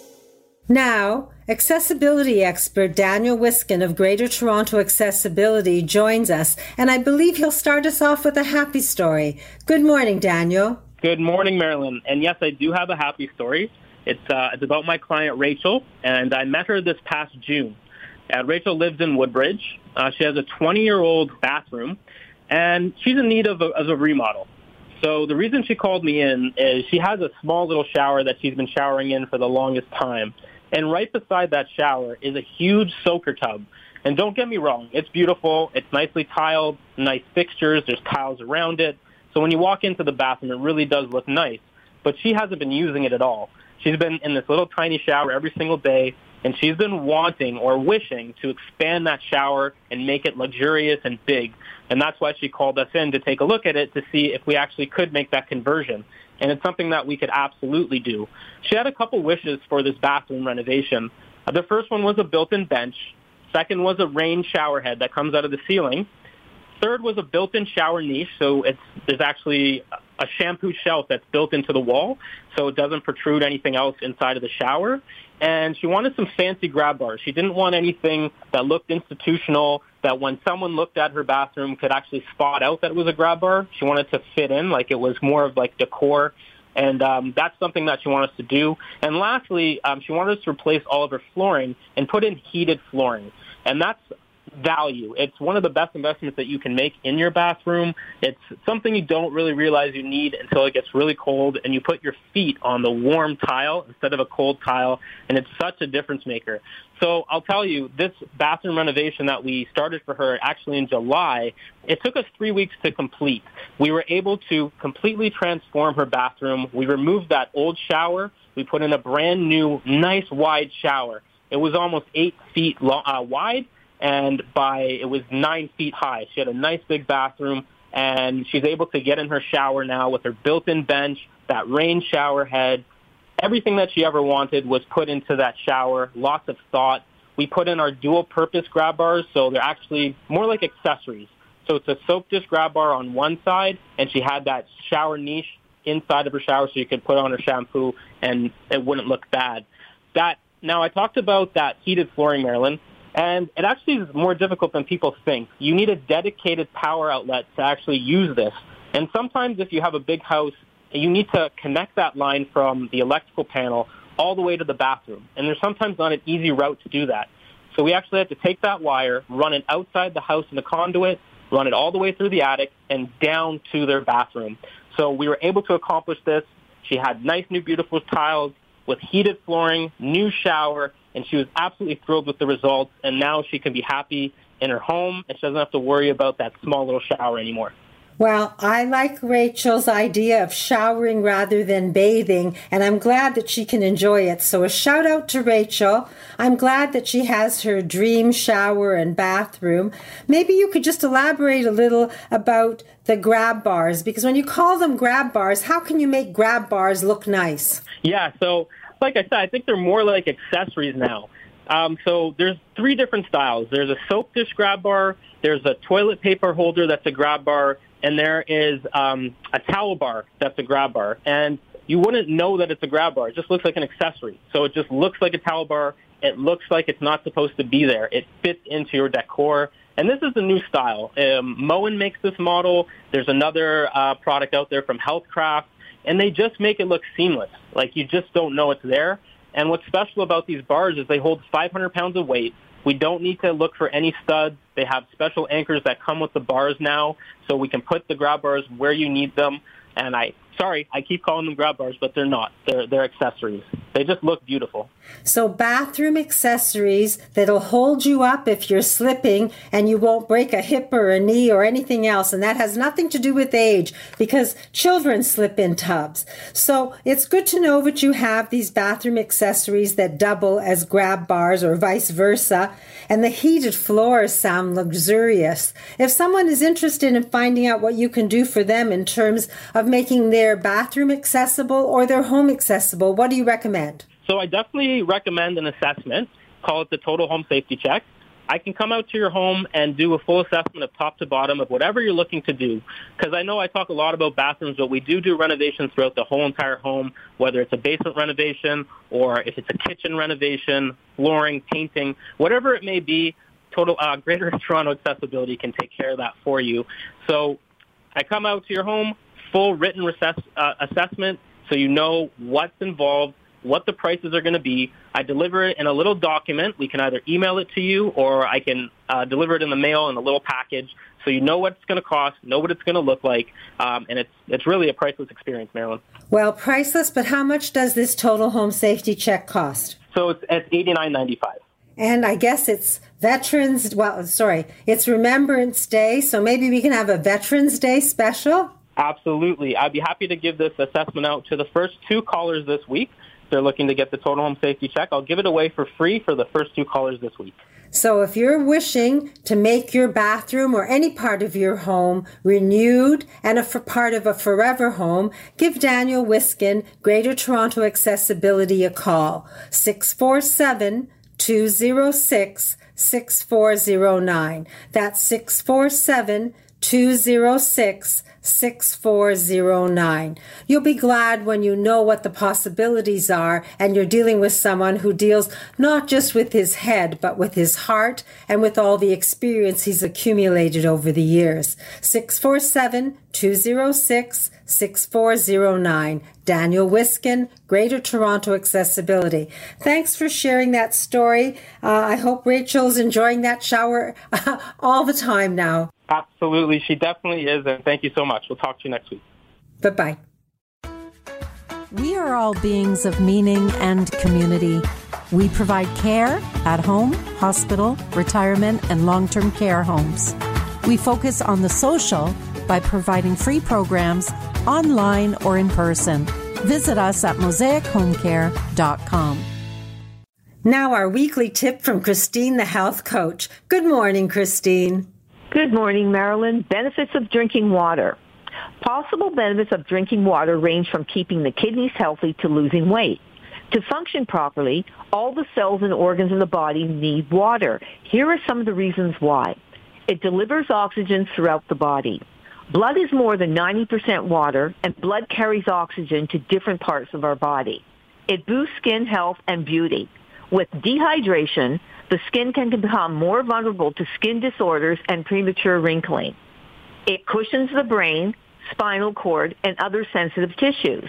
C: Now, accessibility expert Daniel Wiskin of Greater Toronto Accessibility joins us, and I believe he'll start us off with a happy story. Good morning, Daniel.
P: Good morning, Marilyn. And yes, I do have a happy story. It's uh, it's about my client, Rachel, and I met her this past June. Uh, Rachel lives in Woodbridge. Uh, she has a twenty-year-old bathroom, and she's in need of a, of a remodel. So the reason she called me in is she has a small little shower that she's been showering in for the longest time. And right beside that shower is a huge soaker tub. And don't get me wrong, it's beautiful. It's nicely tiled, nice fixtures. There's tiles around it. So when you walk into the bathroom, it really does look nice. But she hasn't been using it at all. She's been in this little tiny shower every single day, and she's been wanting or wishing to expand that shower and make it luxurious and big. And that's why she called us in to take a look at it to see if we actually could make that conversion. And it's something that we could absolutely do. She had a couple wishes for this bathroom renovation. Uh, the first one was a built-in bench. Second was a rain shower head that comes out of the ceiling. Third was a built-in shower niche, so it's, there's actually a shampoo shelf that's built into the wall, so it doesn't protrude anything else inside of the shower. And she wanted some fancy grab bars. She didn't want anything that looked institutional, that when someone looked at her bathroom could actually spot out that it was a grab bar. She wanted to fit in, like it was more of like decor. And um, that's something that she wanted us to do. And lastly, um, she wanted us to replace all of her flooring and put in heated flooring. And that's value. It's one of the best investments that you can make in your bathroom. It's something you don't really realize you need until it gets really cold and you put your feet on the warm tile instead of a cold tile, and it's such a difference maker. So I'll tell you, this bathroom renovation that we started for her actually in July, it took us three weeks to complete. We were able to completely transform her bathroom. We removed that old shower. We put in a brand new, nice wide shower. It was almost eight feet long, uh, wide, and by it was nine feet high. She had a nice big bathroom, and she's able to get in her shower now with her built-in bench, that rain shower head. Everything that she ever wanted was put into that shower, lots of thought. We put in our dual-purpose grab bars, so they're actually more like accessories. So it's a soap dish grab bar on one side, and she had that shower niche inside of her shower so you could put on her shampoo, and it wouldn't look bad. That Now, I talked about that heated flooring, Marilyn, and it actually is more difficult than people think. You need a dedicated power outlet to actually use this. And sometimes if you have a big house, you need to connect that line from the electrical panel all the way to the bathroom. And there's sometimes not an easy route to do that. So we actually had to take that wire, run it outside the house in a conduit, run it all the way through the attic and down to their bathroom. So we were able to accomplish this. She had nice, new, beautiful tiles with heated flooring, new shower, and she was absolutely thrilled with the results. And now she can be happy in her home, and she doesn't have to worry about that small little shower anymore.
C: Well, I like Rachel's idea of showering rather than bathing, and I'm glad that she can enjoy it. So a shout out to Rachel. I'm glad that she has her dream shower and bathroom. Maybe you could just elaborate a little about the grab bars, because when you call them grab bars, how can you make grab bars look nice?
P: Yeah, so like I said, I think they're more like accessories now. Um, so there's three different styles. There's a soap dish grab bar, there's a toilet paper holder that's a grab bar, and there is um, a towel bar that's a grab bar. And you wouldn't know that it's a grab bar. It just looks like an accessory. So it just looks like a towel bar. It looks like it's not supposed to be there. It fits into your decor. And this is the new style. Um, Moen makes this model. There's another uh, product out there from Healthcraft. And they just make it look seamless. Like you just don't know it's there. And what's special about these bars is they hold five hundred pounds of weight. We don't need to look for any studs. They have special anchors that come with the bars now, so we can put the grab bars where you need them. And I, sorry, I keep calling them grab bars, but they're not. They're, they're accessories. They just look beautiful.
C: So bathroom accessories that'll hold you up if you're slipping and you won't break a hip or a knee or anything else. And that has nothing to do with age, because children slip in tubs. So it's good to know that you have these bathroom accessories that double as grab bars or vice versa. And the heated floors sound luxurious. If someone is interested in finding out what you can do for them in terms of making their bathroom accessible or their home accessible, what do you recommend?
P: So I definitely recommend an assessment. Call it the Total Home Safety Check. I can come out to your home and do a full assessment of top to bottom of whatever you're looking to do. Because I know I talk a lot about bathrooms, but we do do renovations throughout the whole entire home, whether it's a basement renovation or if it's a kitchen renovation, flooring, painting, whatever it may be. Total uh, Greater Toronto Accessibility can take care of that for you. So I come out to your home, full written recess, uh, assessment, so you know what's involved, what the prices are going to be. I deliver it in a little document. We can either email it to you or I can uh, deliver it in the mail in a little package so you know what it's going to cost, know what it's going to look like, um, and it's it's really a priceless experience, Marilyn.
C: Well, priceless, but how much does this Total Home Safety Check cost?
P: So it's, it's eighty-nine ninety-five.
C: And I guess it's Veterans, well, sorry, it's Remembrance Day, so maybe we can have a Veterans Day special?
P: Absolutely. I'd be happy to give this assessment out to the first two callers this week. If they're looking to get the Total Home Safety Check, I'll give it away for free for the first two callers this week.
C: So if you're wishing to make your bathroom or any part of your home renewed and a for part of a forever home, give Daniel Wiskin, Greater Toronto Accessibility, a call. six four seven, two zero six, six four zero nine. That's six four seven, two zero six, six four zero nine. You'll be glad when you know what the possibilities are and you're dealing with someone who deals not just with his head, but with his heart and with all the experience he's accumulated over the years. six four seven, two zero six, six four zero nine. Daniel Wiskin, Greater Toronto Accessibility. Thanks for sharing that story. Uh, I hope Rachel's enjoying that shower all the time now.
P: Absolutely. She definitely is. And thank you so much. We'll talk to you next week.
C: Bye-bye.
Q: We are all beings of meaning and community. We provide care at home, hospital, retirement, and long-term care homes. We focus on the social by providing free programs online or in person. Visit us at mosaic home care dot com.
C: Now our weekly tip from Christine, the health coach. Good morning, Christine.
R: Good morning, Marilyn. Benefits of drinking water. Possible benefits of drinking water range from keeping the kidneys healthy to losing weight. To function properly, all the cells and organs in the body need water. Here are some of the reasons why. It delivers oxygen throughout the body. Blood is more than ninety percent water, and blood carries oxygen to different parts of our body. It boosts skin health and beauty. With dehydration, the skin can become more vulnerable to skin disorders and premature wrinkling. It cushions the brain, spinal cord, and other sensitive tissues.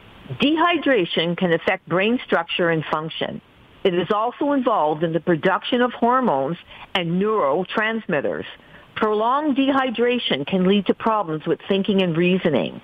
R: Dehydration can affect brain structure and function. It is also involved in the production of hormones and neurotransmitters. Prolonged dehydration can lead to problems with thinking and reasoning.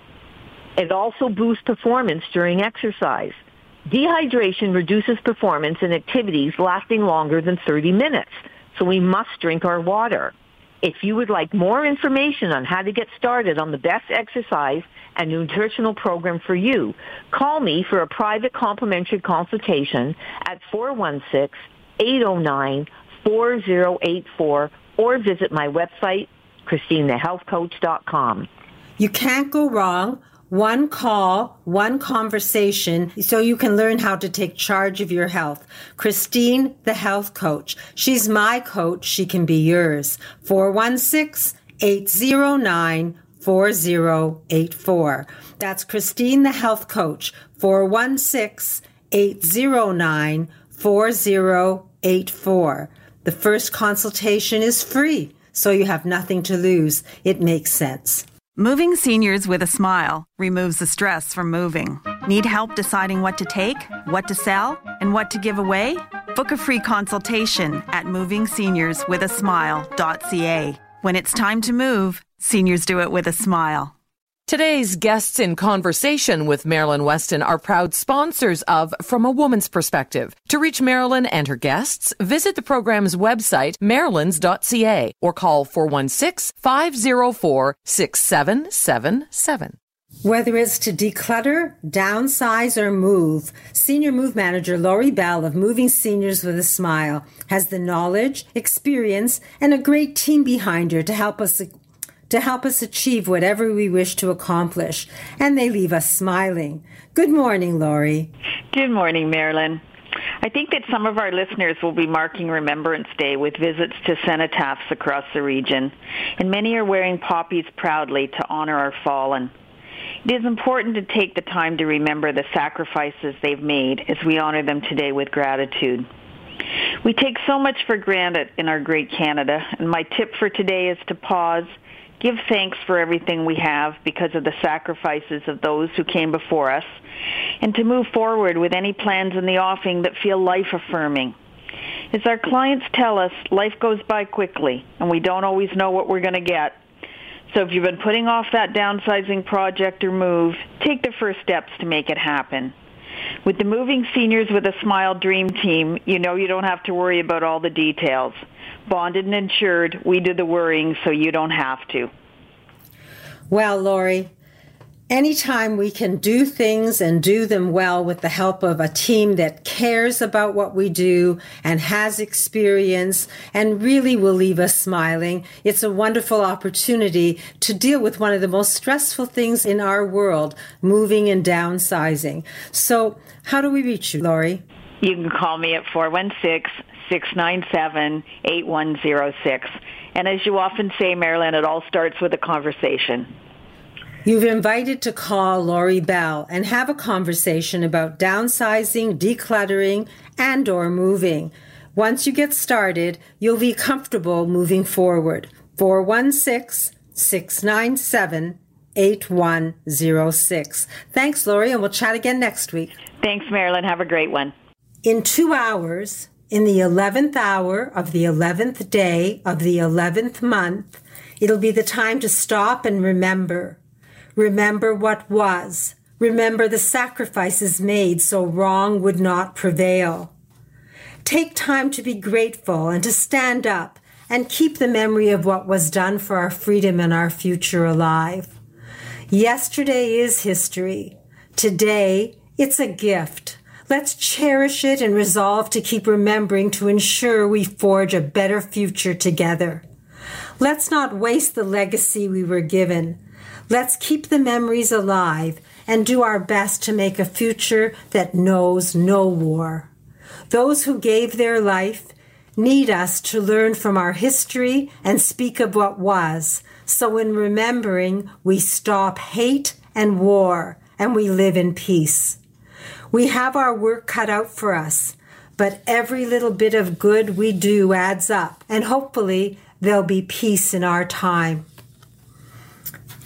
R: It also boosts performance during exercise. Dehydration reduces performance in activities lasting longer than thirty minutes, so we must drink our water. If you would like more information on how to get started on the best exercise and nutritional program for you, call me for a private complimentary consultation at four one six, eight oh nine, four oh eight four or visit my website, Christine the Health Coach dot com.
C: You can't go wrong. One call, one conversation, so you can learn how to take charge of your health. Christine, the Health Coach. She's my coach. She can be yours. four one six, eight oh nine, four oh eight four. That's Christine, the Health Coach. four one six, eight oh nine, four oh eight four. The first consultation is free, so you have nothing to lose. It makes sense.
S: Moving seniors with a smile removes the stress from moving. Need help deciding what to take, what to sell, and what to give away? Book a free consultation at moving seniors with a smile dot c a. When it's time to move, seniors do it with a smile.
E: Today's guests in conversation with Marilyn Weston are proud sponsors of From a Woman's Perspective. To reach Marilyn and her guests, visit the program's website, marilyns dot c a, or call four one six, five oh four, six seven seven seven.
C: Whether it's to declutter, downsize, or move, Senior Move Manager Lori Bell of Moving Seniors with a Smile has the knowledge, experience, and a great team behind her to help us to help us achieve whatever we wish to accomplish, and they leave us smiling. Good morning, Lori.
H: Good morning, Marilyn. I think that some of our listeners will be marking Remembrance Day with visits to cenotaphs across the region, and many are wearing poppies proudly to honor our fallen. It is important to take the time to remember the sacrifices they've made as we honor them today with gratitude. We take so much for granted in our great Canada, and my tip for today is to pause, give thanks for everything we have because of the sacrifices of those who came before us, and to move forward with any plans in the offing that feel life-affirming. As our clients tell us, life goes by quickly, and we don't always know what we're going to get. So if you've been putting off that downsizing project or move, take the first steps to make it happen. With the Moving Seniors with a Smile Dream Team, you know you don't have to worry about all the details. Bonded and insured, we do the worrying so you don't have to.
C: Well, Lori, anytime we can do things and do them well with the help of a team that cares about what we do and has experience and really will leave us smiling, it's a wonderful opportunity to deal with one of the most stressful things in our world, moving and downsizing. So how do we reach you, Lori?
H: You can call me at four one six, six nine seven, eight one zero six. And as you often say, Marilyn, it all starts with a conversation.
C: You've invited to call Lori Bell and have a conversation about downsizing, decluttering, and or moving. Once you get started, you'll be comfortable moving forward. four one six, six nine seven, eight one zero six. Thanks, Lori, and we'll chat again next week.
H: Thanks, Marilyn. Have a great one.
C: In two hours, in the eleventh hour of the eleventh day of the eleventh month, it'll be the time to stop and remember. Remember what was. Remember the sacrifices made so wrong would not prevail. Take time to be grateful and to stand up and keep the memory of what was done for our freedom and our future alive. Yesterday is history. Today, it's a gift. Let's cherish it and resolve to keep remembering to ensure we forge a better future together. Let's not waste the legacy we were given. Let's keep the memories alive and do our best to make a future that knows no war. Those who gave their life need us to learn from our history and speak of what was, so in remembering, we stop hate and war and we live in peace. We have our work cut out for us, but every little bit of good we do adds up, and hopefully there'll be peace in our time.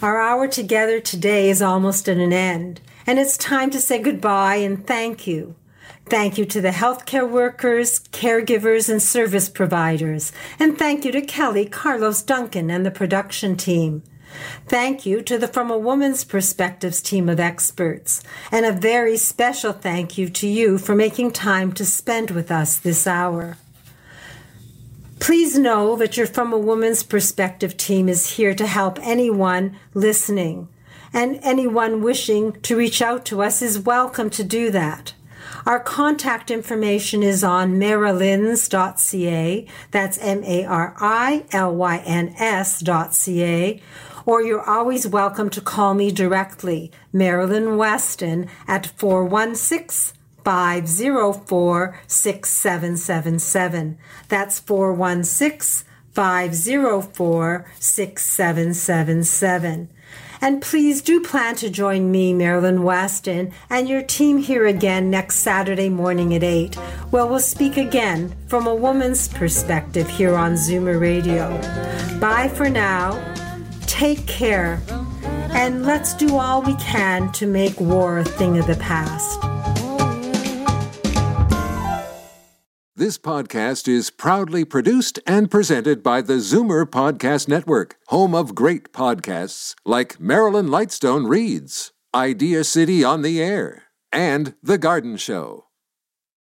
C: Our hour together today is almost at an end, and it's time to say goodbye and thank you. Thank you to the healthcare workers, caregivers, and service providers. And thank you to Kelly, Carlos, Duncan, and the production team. Thank you to the From a Woman's Perspectives team of experts. And a very special thank you to you for making time to spend with us this hour. Please know that your From a Woman's Perspective team is here to help anyone listening. And anyone wishing to reach out to us is welcome to do that. Our contact information is on marilyns dot c a, that's M A R I L Y N S dot C A, or you're always welcome to call me directly, Marilyn Weston, at four one six, five zero four, six seven seven seven. That's four one six, five zero four, six seven seven seven. And please do plan to join me, Marilyn Weston, and your team here again next Saturday morning at eight, where we'll speak again from a woman's perspective here on Zoomer Radio. Bye for now. Take care. And let's do all we can to make war a thing of the past.
A: This podcast is proudly produced and presented by the Zoomer Podcast Network, home of great podcasts like Marilyn Lightstone Reads, Idea City on the Air, and The Garden Show.